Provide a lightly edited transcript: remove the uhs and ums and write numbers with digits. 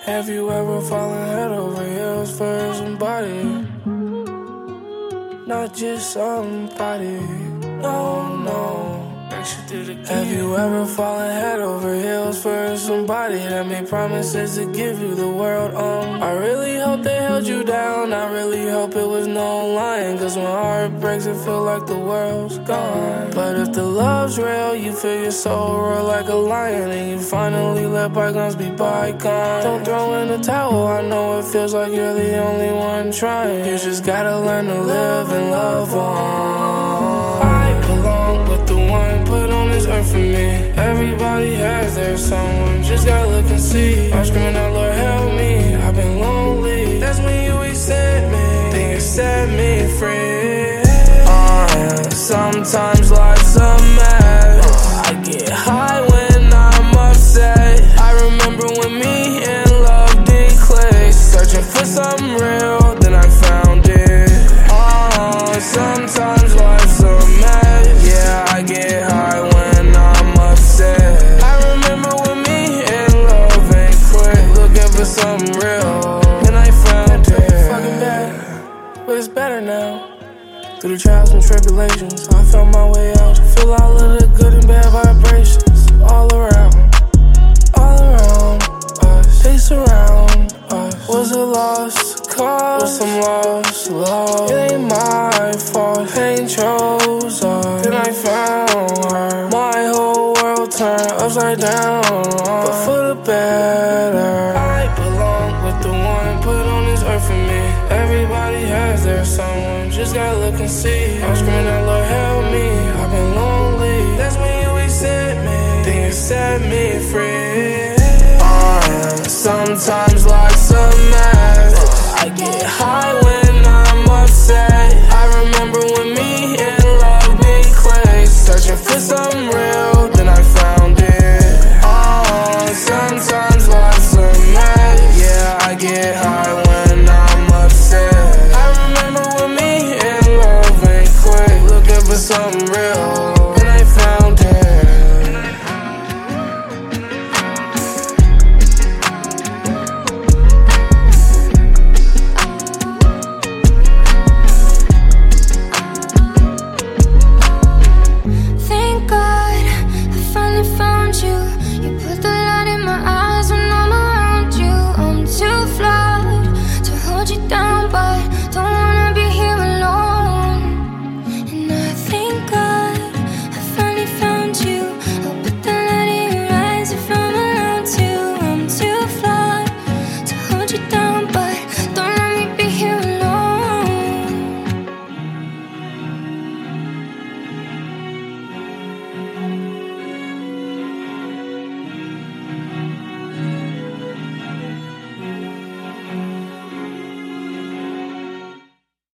Have you ever fallen head over heels for somebody? Not just somebody, no, no. Have you ever fallen head over heels for somebody that made promises to give you the world? I really hope they held you down. I really hope it was no lying, cause when heart breaks it feel like the world's gone. But if the love's real, you feel your soul roar like a lion, and you finally let bygones be bygones. Don't throw in the towel, I know it feels like you're the only one trying. You just gotta learn to live and love on. I belong with the one put on this earth for me. Everybody has their someone, just gotta look and see. I'm screaming out, Lord help me, I've been lonely. That's when you accept me, then you set me free. Sometimes life's a mess. I get high when I'm upset. I remember when me and love did click. Searching for something real, then I found it. Sometimes life's a mess. Yeah, I get high when I'm upset. I remember when me and love ain't quit. Looking for something real, and I found it. Fucking bad, but it's better now. Through the trials and tribulations, I found my way out. Feel all of the good and bad vibrations all around us. They surround us. Was a lost cause, was some lost love. It ain't my fault, pain chose us. Then I found her. My whole world turned upside down, but for the better. I belong with the one put on this earth for me. Everybody has their someone, just gotta look and see. I'm screaming out, Lord help me, I've been lonely. That's when you accept me, then you set me free. Sometimes